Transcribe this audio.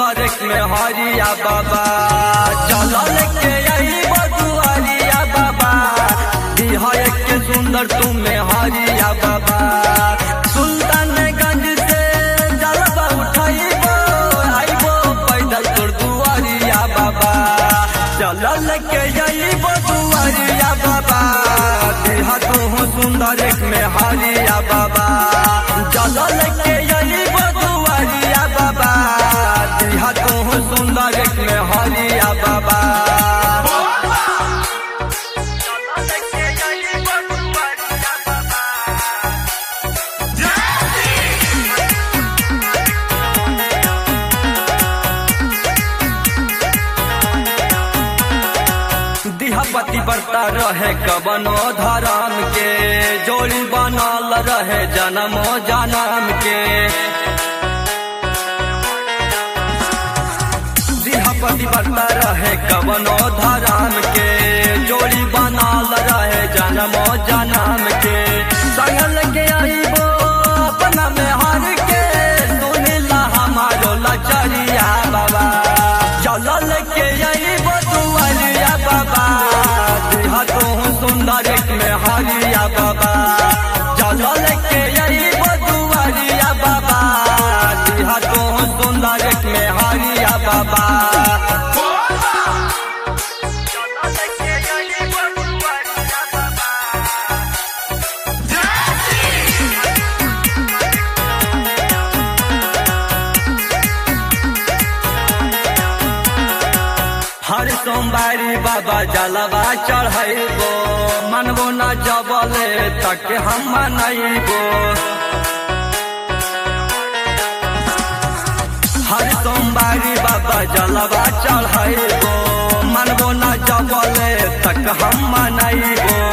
सुंदर में हरिया बाबा चलो लेके आई बदुआरिया बाबा दिहा एक सुंदर तुम्हें हरिया बाबा सुल्तानगंज से जलवा उठाइबो आइबो पैदल तोर दुआरिया बाबा चलो लेके आई बदुआरिया बाबा दिहा तू सुंदर में हरिया बाबा चलो लेके आई बदुआरिया बाबा दिहा तू सुंदर में हरिया बाबा पति बरता रहे कबनो धर्म के जोड़ी बनल रहे जन्मो जन्म के पति बरता रहे कबनो धर्म के जोड़ी बनल रहे जन्मो जन्म के संगल के आइबो अपना में हर के सुनिला हमारो लचरिया बाबा चलो लेके आइबो दुआरिया बाबा सुंदर में हरिया बाबा चलो लेके आई बदुआरिया बाबा दिहा तो सुंदर में हरिया बाबा हर सोमवारी बाबा जलवा चढ़ाइबो मनबो न जबले तक हम मनइबो हर सोमवारी बाबा जलवा चढ़ाइबो मनबो न जबले तक हम मनइबो